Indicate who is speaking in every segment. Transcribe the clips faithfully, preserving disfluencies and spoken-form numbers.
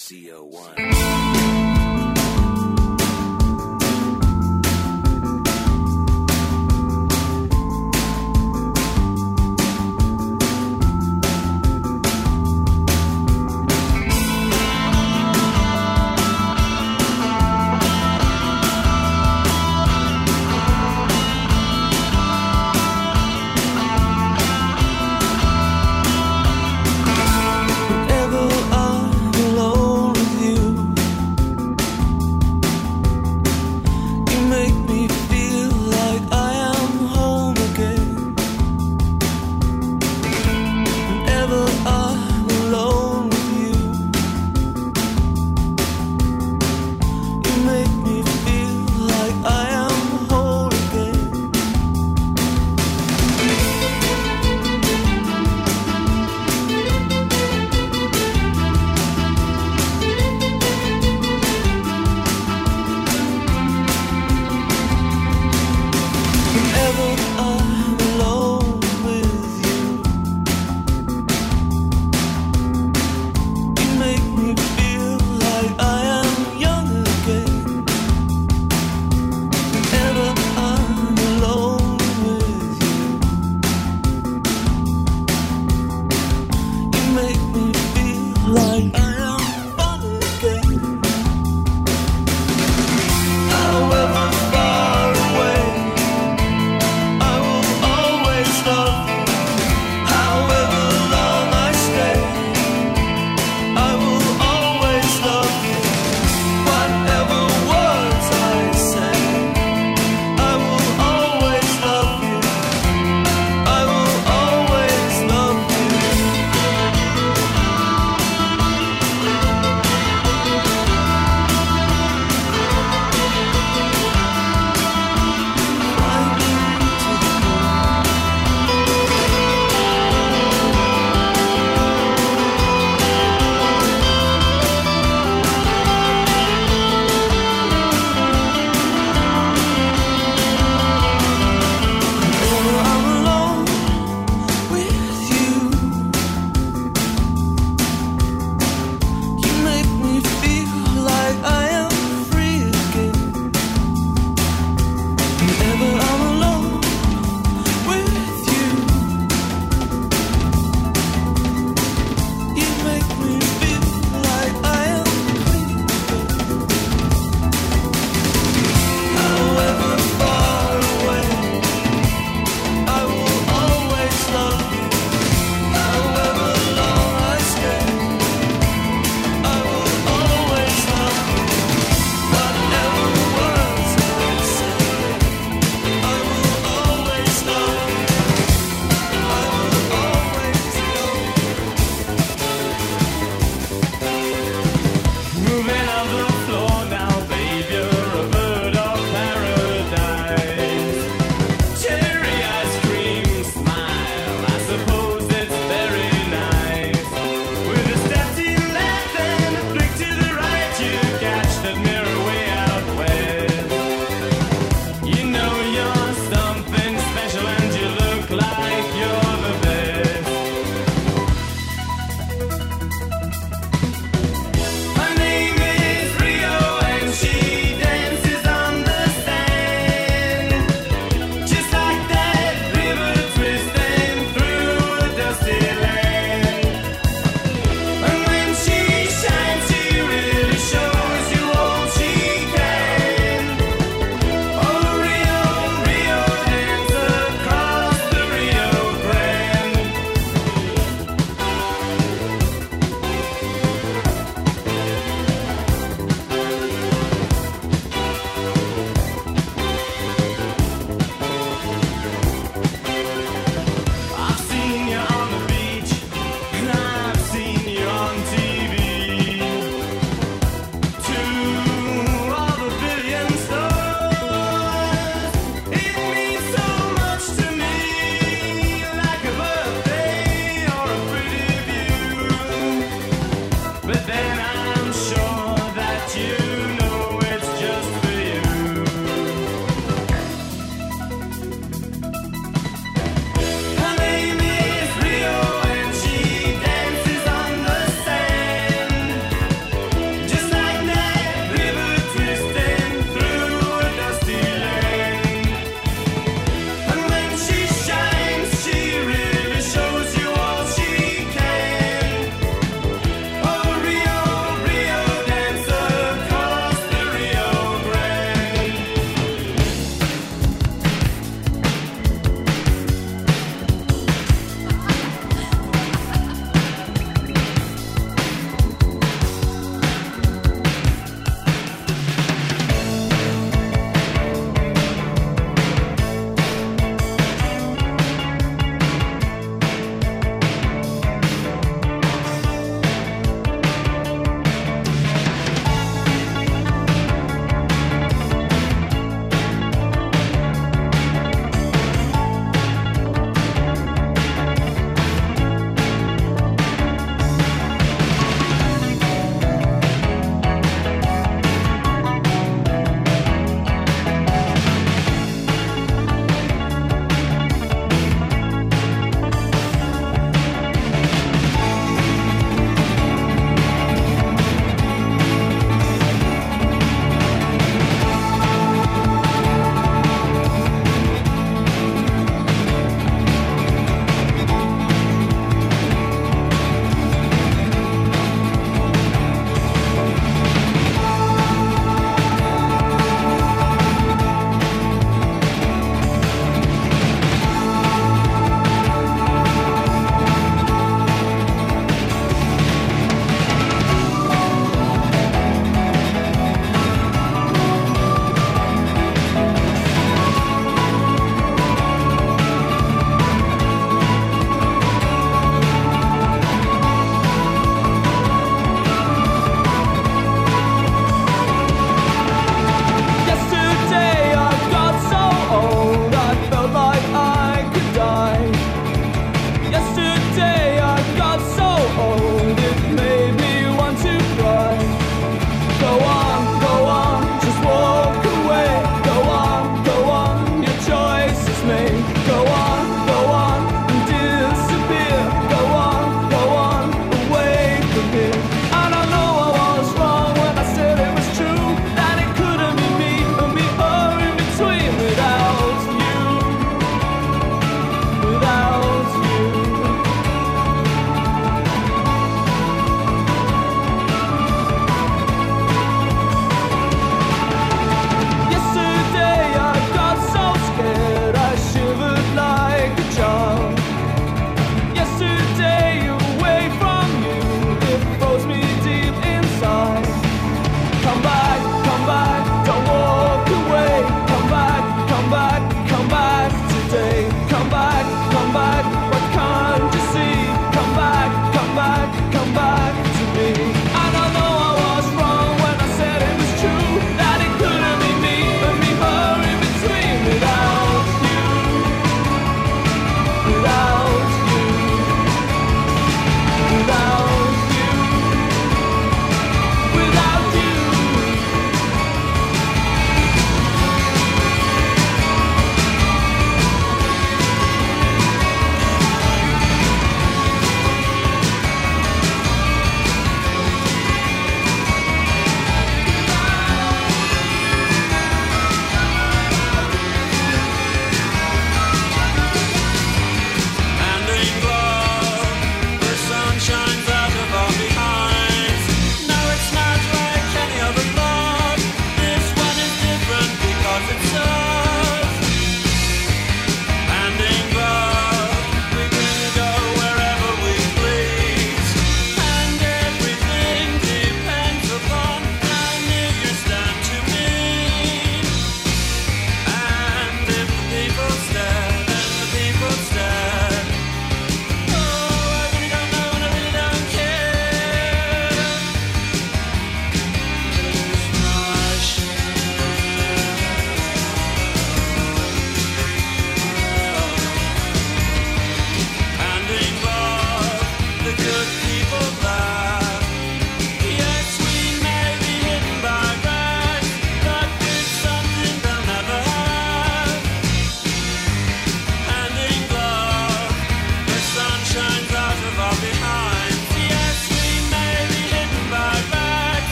Speaker 1: C O one.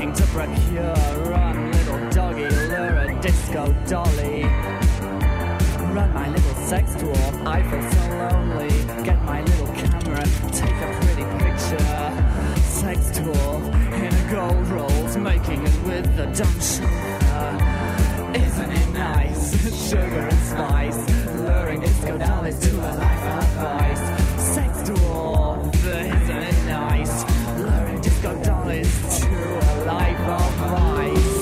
Speaker 2: looking to procure. Run, little doggy, lure a disco dolly. Run, my little sex dwarf, I feel so lonely. Get my little camera, take a pretty picture. Sex dwarf in a gold rolls, making it with the dumb chauffeur. Isn't it nice? Sugar and spice, luring disco dollies to a life of vice. Sex dwarf, isn't it nice? Luring disco dollies to a life of vice.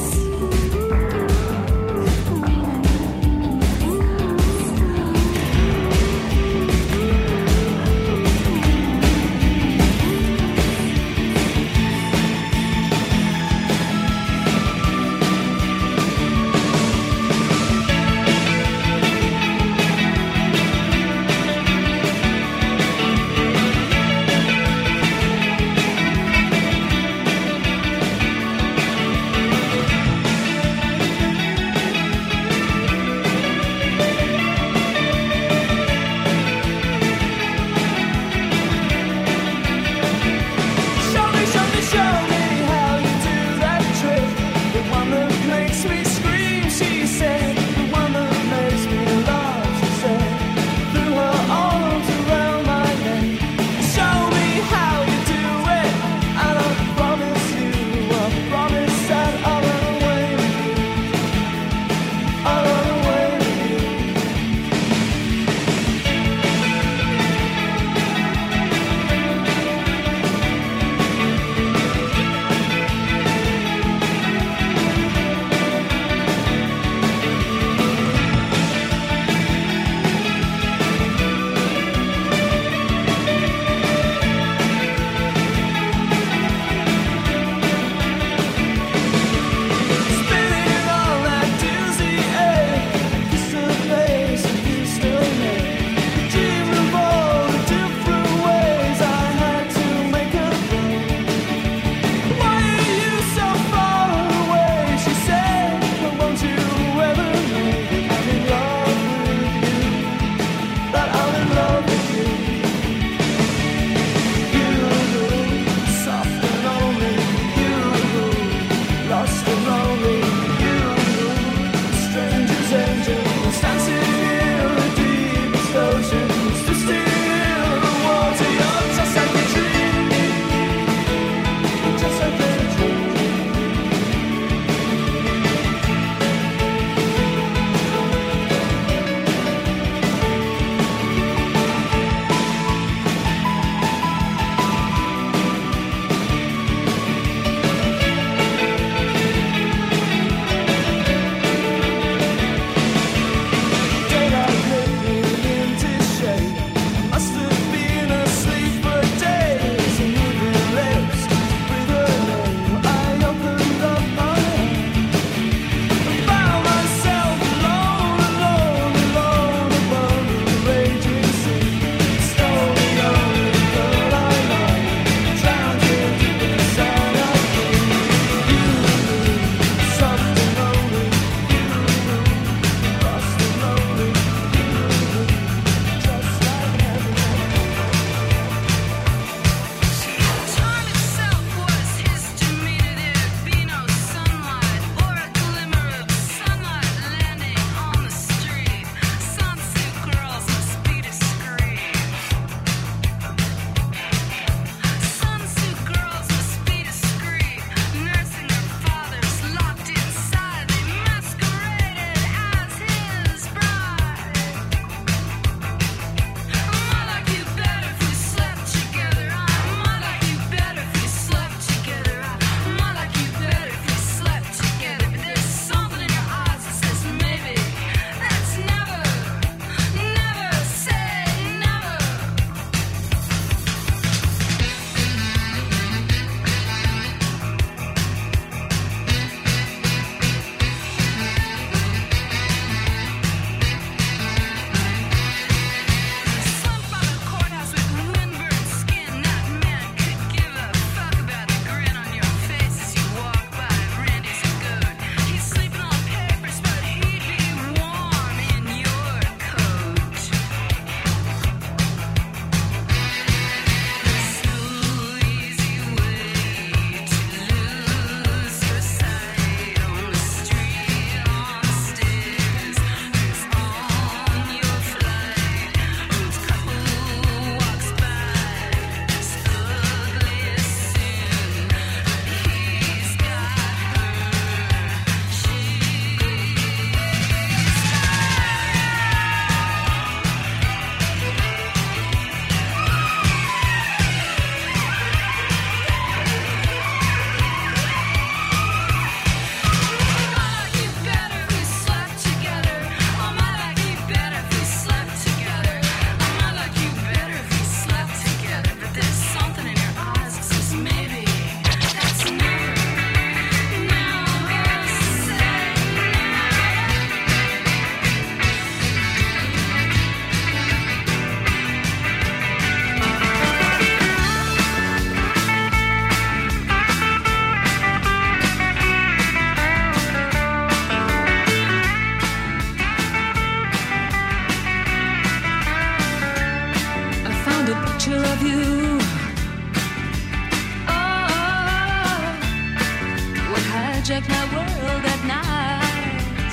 Speaker 3: hijack my world at night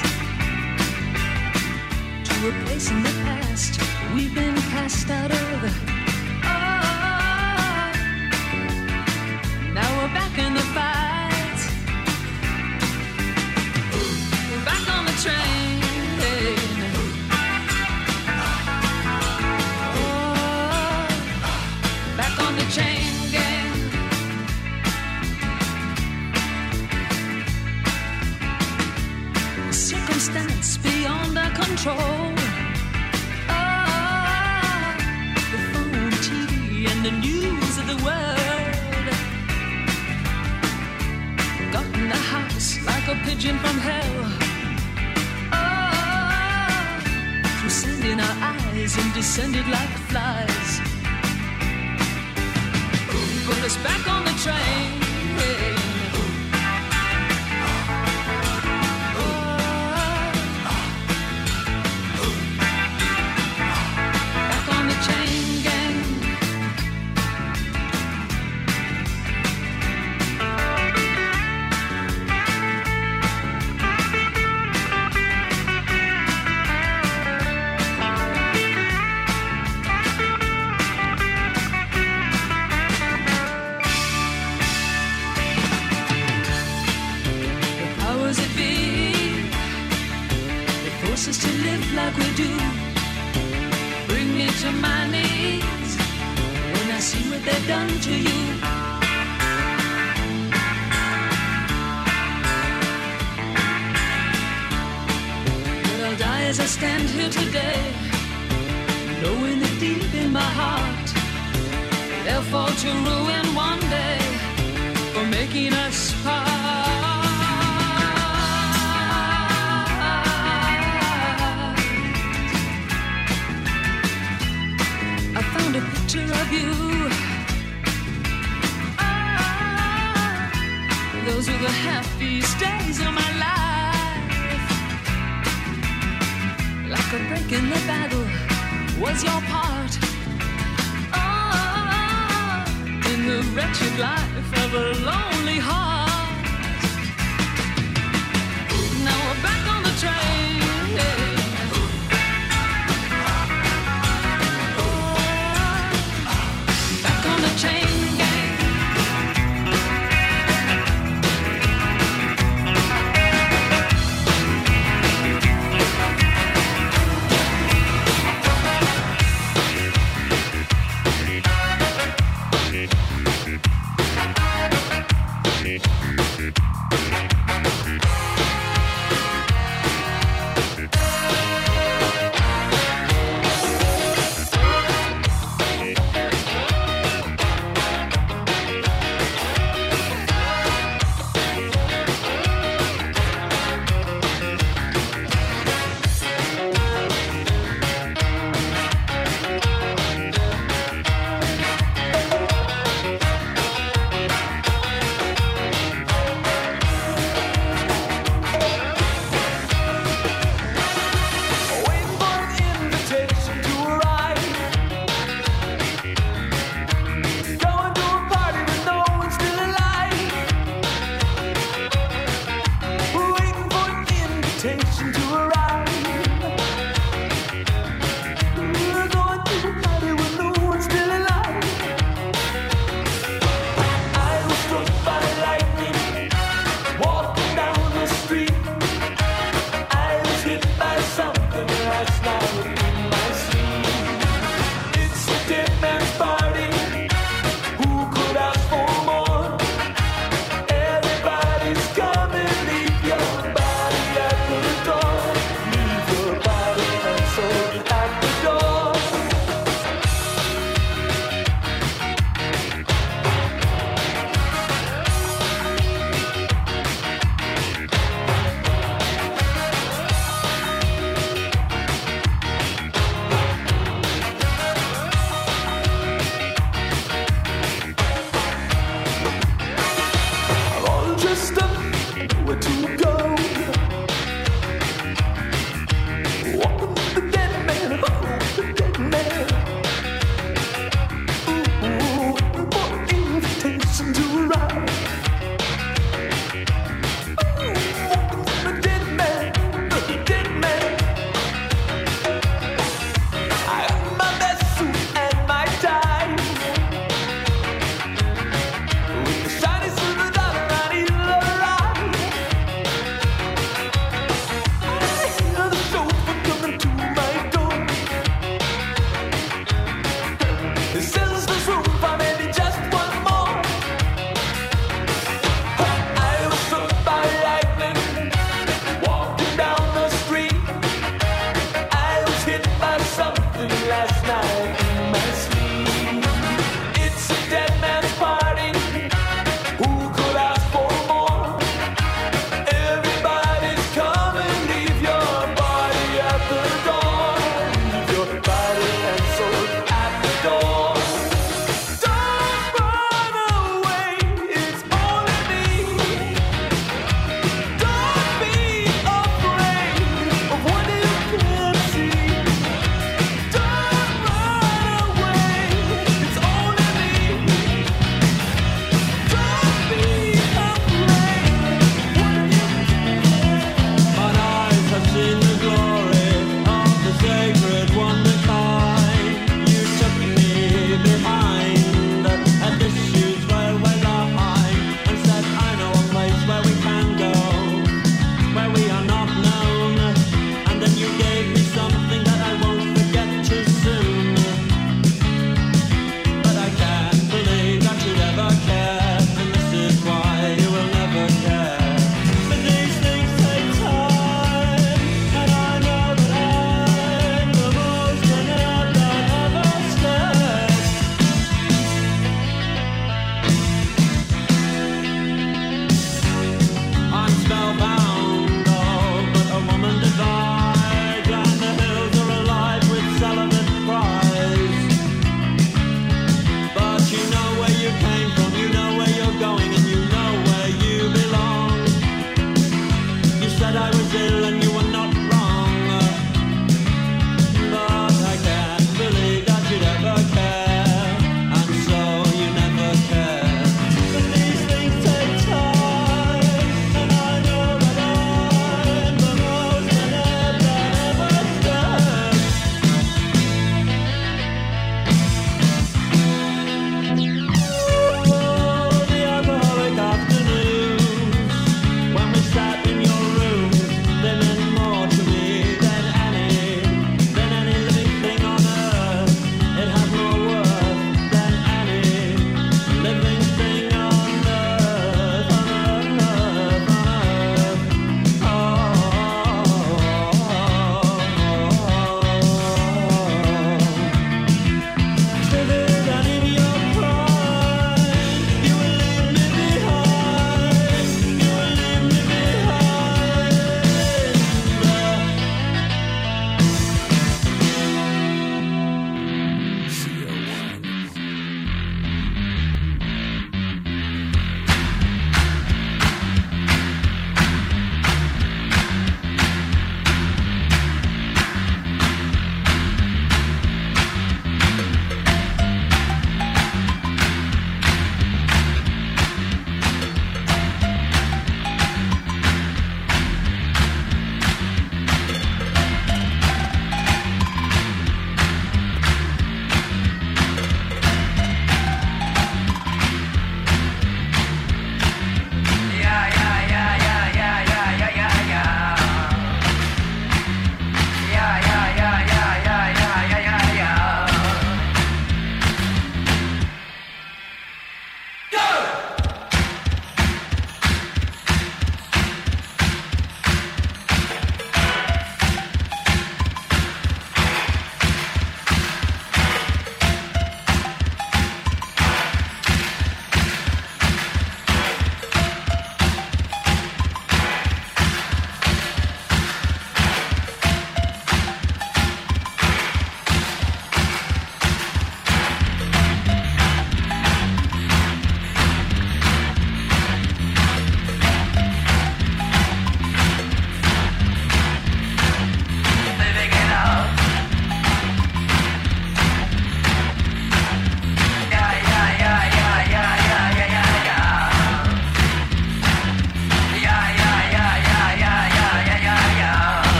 Speaker 3: to a place in the past we've been cast out of. Oh, now we're back in the fight. We're back on the train. Oh, back on the chain gang. Circumstance beyond our control. Oh, the phone, T V, and the news of the world got in the house like a pigeon from hell. Oh, through sand in our eyes and descended like flies. Put us back on the train. Us to live like we do, bring me to my knees when I see what they've done to you. But I'll die as I stand here today, knowing that deep in my heart they'll fall to ruin one day for making us part. A picture of you. Ah, those were the happiest days of my life. Like a break in the battle was your part. Ah, in the wretched life of a lonely heart. Now we're back on the train. Chain gang.
Speaker 1: It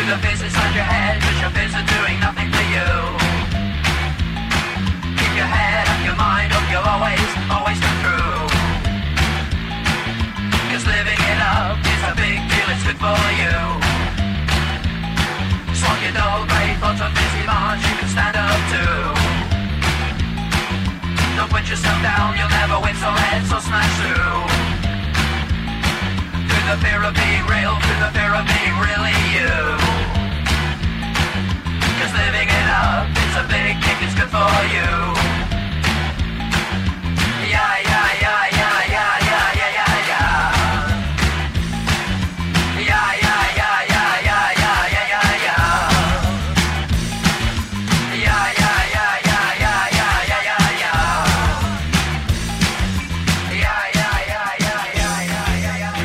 Speaker 4: the fears inside your head, cause your fears are doing nothing for you. Keep your head up, your mind up, you'll always, always come through. Cause living it up is a big deal, it's good for you. Swap your dull grey thoughts of busy demands you can stand up to. Don't put yourself down, you'll never win, so let's all smash through. Through the fear of being real, through the fear of being really you. Cause living it up, it's a big kick, it's good for you. Yeah, yeah, yeah, yeah, yeah, yeah, yeah, yeah, yeah. Yeah, yeah, yeah, yeah, yeah, yeah, yeah, yeah, yeah. Yeah, yeah, yeah, yeah, yeah, yeah, yeah, yeah, yeah. Yeah, yeah, yeah, yeah, yeah, yeah, yeah, yeah,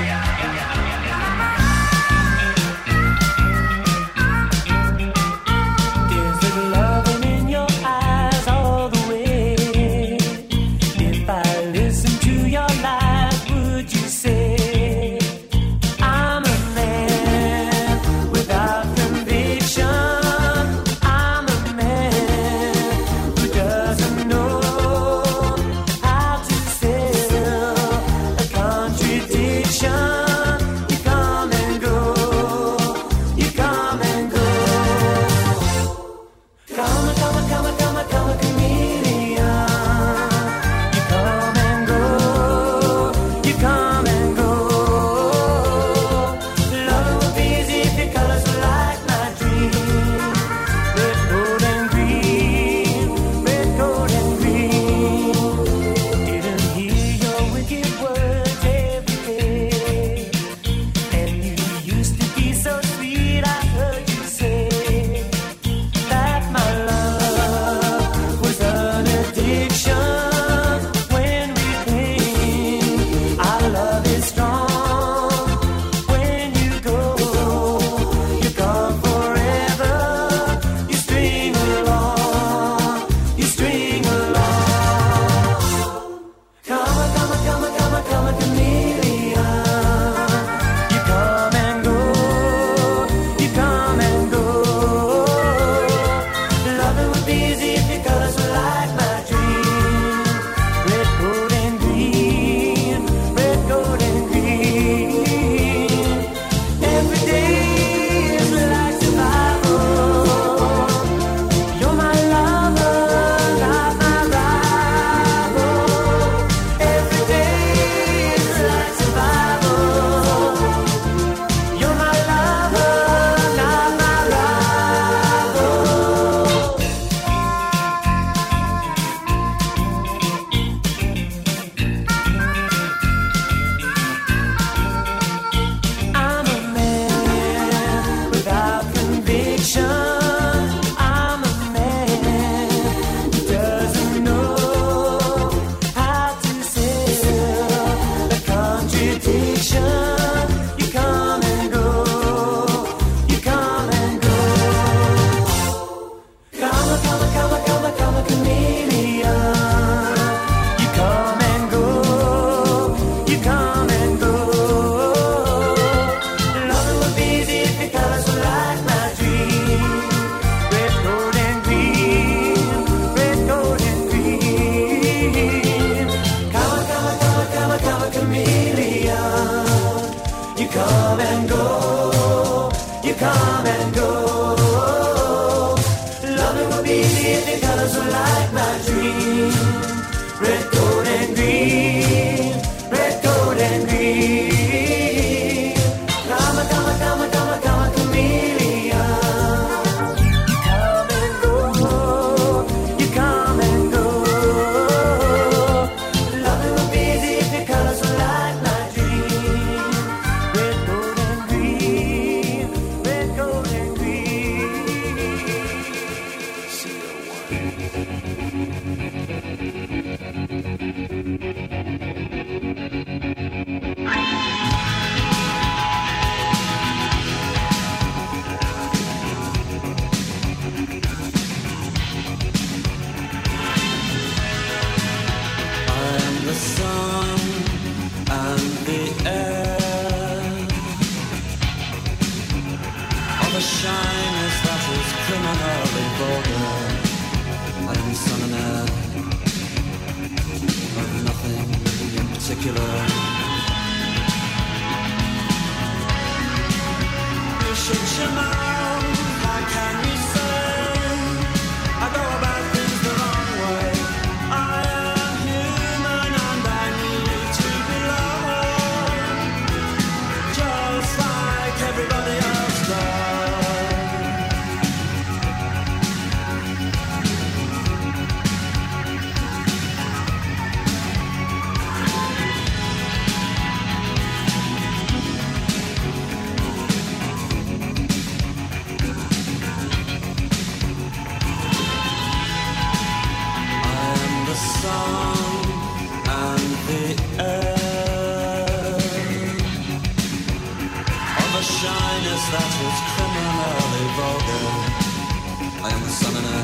Speaker 4: yeah.
Speaker 5: There's little loving in your eyes all the way. If I listen to your lies, would you say I'm a man without conviction? I'm a man who doesn't know how to sell a contradiction. You come and go, you come and go. Come, come, come, come, come, chameleon. You come and go, you come and go. Loving would be easy if your colors were like my dream. Red, gold, and green, red, gold, and green. Didn't hear your wicked words every day. And you used to be so sweet, I heard you say that my love was an addiction. When we came, our love is strong. When you go, you're gone forever. You string along, you string along. Come, come, come, come, come, chameleon. You come and go, you come and go. Loving would be easy if your colors were like my dream. Red, gold, and green, red, gold, and green. Every day is like survival. You're my lover, not my rival. Every day is like survival. You're my lover, not my rival. I'm a man without conviction. I'm a man who doesn't know how to sell a contradiction. You come and go, you come and go. Come, come, come, come, come, chameleon. You come and go, you come and go. Loving would be easy if your colors were like my dream. Red, gold, and green, red, gold, and green. Come, come, come, come, come, chameleon. You come and go, you come and go. Loving would be easy if your colors were like my dream. Red, gold, and green, red, gold, and green. Come, come, come, come, come, chameleon. You come and go, you come and go. Loving would be easy if your colors were like my dream. Red, gold, and green, red, gold, and green.
Speaker 1: C O one.
Speaker 6: of a shyness that is criminally vulgar. I am the son and heir of nothing in particular. You should you know, how can you say I go about things the wrong way? I am human and I need to be loved, just like everybody else does. Sun and the air of a shyness that is criminally vulgar. I am the son and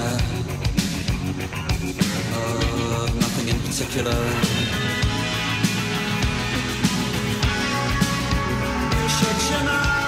Speaker 6: heir of nothing in particular. You should you know